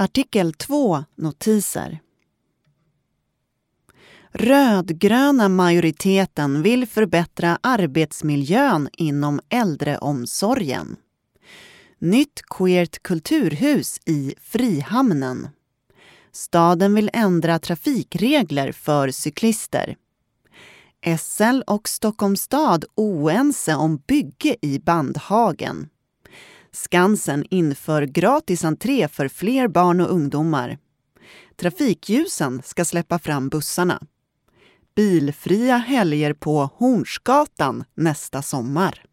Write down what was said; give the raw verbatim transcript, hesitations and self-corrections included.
Artikel två. Notiser. Rödgröna majoriteten vill förbättra arbetsmiljön inom äldreomsorgen. Nytt queert kulturhus i Frihamnen. Staden vill ändra trafikregler för cyklister. S L och Stockholms stad oense om bygge i Bandhagen. Skansen inför gratis entré för fler barn och ungdomar. Trafikljusen ska släppa fram bussarna. Bilfria helger på Hornsgatan nästa sommar.